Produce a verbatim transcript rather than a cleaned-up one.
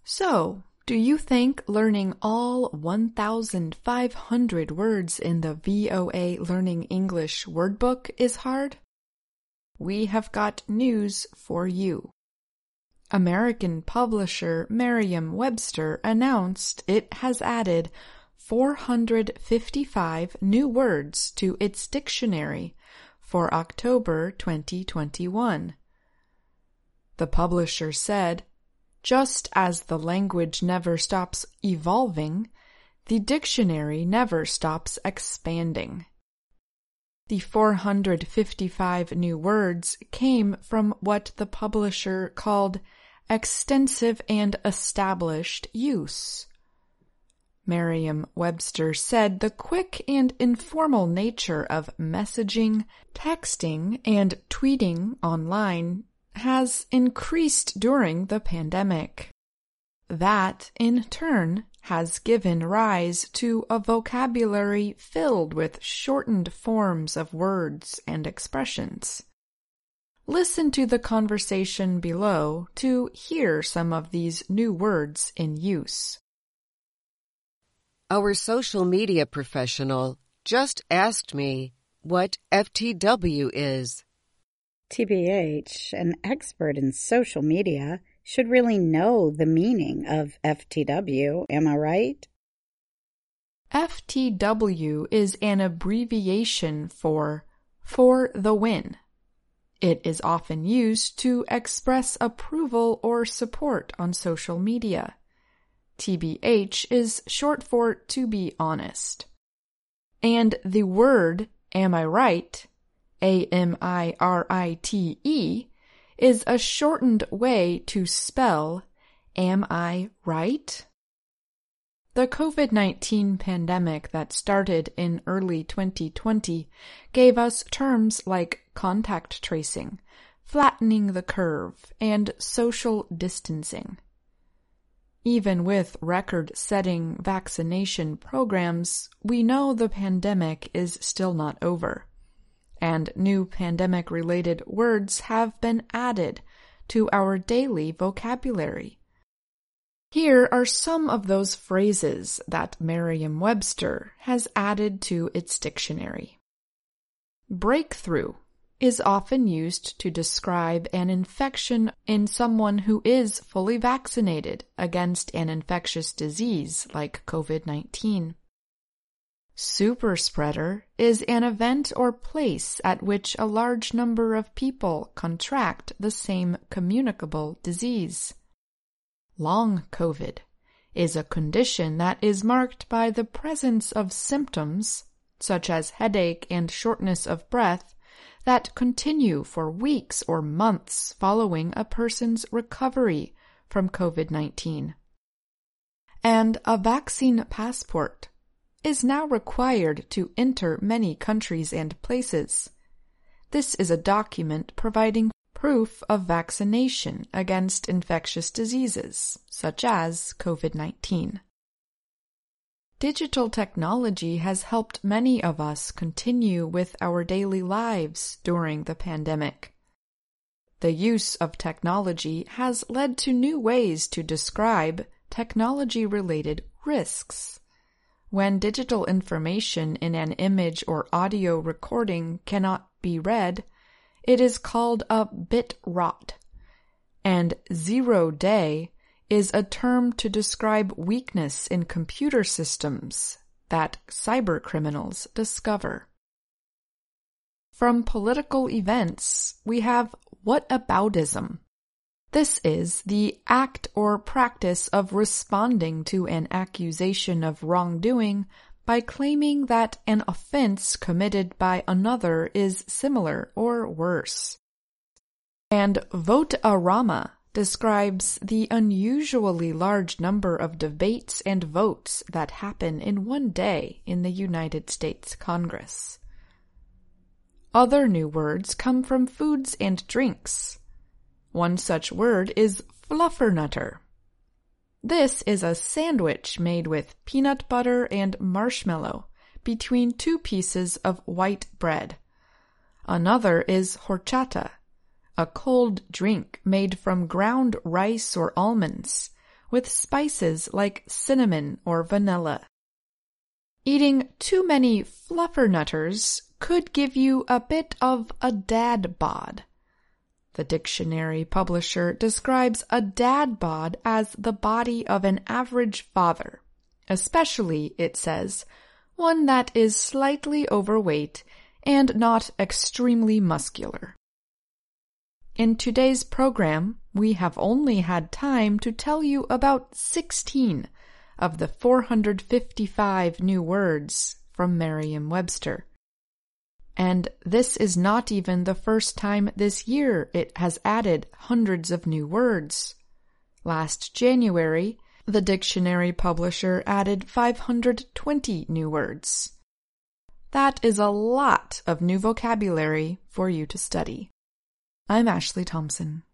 So, do you think learning all one thousand five hundred words in the V O A Learning English Wordbook is hard? We have got news for you. American publisher Merriam-Webster announced it has added four hundred fifty-five new words to its dictionary for October twenty twenty-one. The publisher said, "Just as the language never stops evolving, the dictionary never stops expanding." The four hundred fifty-five new words came from what the publisher called extensive and established use. Merriam-Webster said the quick and informal nature of messaging, texting, and tweeting online has increased during the pandemic. That, in turn, has given rise to a vocabulary filled with shortened forms of words and expressions. Listen to the conversation below to hear some of these new words in use. Our social media professional just asked me what F T W is. T B H, an expert in social media, should really know the meaning of F T W, am I right? F T W is an abbreviation for "for the win." It is often used to express approval or support on social media. T B H is short for "to be honest." And the word "am I right?" A M I R I T E, is a shortened way to spell "Am I right?" The COVID nineteen pandemic that started in early twenty twenty gave us terms like contact tracing, flattening the curve, and social distancing. Even with record-setting vaccination programs, we know the pandemic is still not over, and new pandemic-related words have been added to our daily vocabulary. Here are some of those phrases that Merriam-Webster has added to its dictionary. Breakthrough is often used to describe an infection in someone who is fully vaccinated against an infectious disease like COVID nineteen. Superspreader is an event or place at which a large number of people contract the same communicable disease. Long COVID is a condition that is marked by the presence of symptoms, such as headache and shortness of breath, that continue for weeks or months following a person's recovery from COVID nineteen. And a vaccine passport is now required to enter many countries and places. This is a document providing proof of vaccination against infectious diseases, such as COVID nineteen. Digital technology has helped many of us continue with our daily lives during the pandemic. The use of technology has led to new ways to describe technology-related risks. When digital information in an image or audio recording cannot be read, it is called a bit rot, and zero day is a term to describe weakness in computer systems that cybercriminals discover. From political events, we have whataboutism. This is the act or practice of responding to an accusation of wrongdoing by claiming that an offense committed by another is similar or worse. And vote-a-rama describes the unusually large number of debates and votes that happen in one day in the United States Congress. Other new words come from foods and drinks. One such word is fluffernutter. This is a sandwich made with peanut butter and marshmallow between two pieces of white bread. Another is horchata, a cold drink made from ground rice or almonds, with spices like cinnamon or vanilla. Eating too many fluffernutters could give you a bit of a dad bod. The dictionary publisher describes a dad bod as the body of an average father, especially, it says, one that is slightly overweight and not extremely muscular. In today's program, we have only had time to tell you about sixteen of the four hundred fifty-five new words from Merriam-Webster. And this is not even the first time this year it has added hundreds of new words. Last January, the dictionary publisher added five hundred twenty new words. That is a lot of new vocabulary for you to study. I'm Ashley Thompson.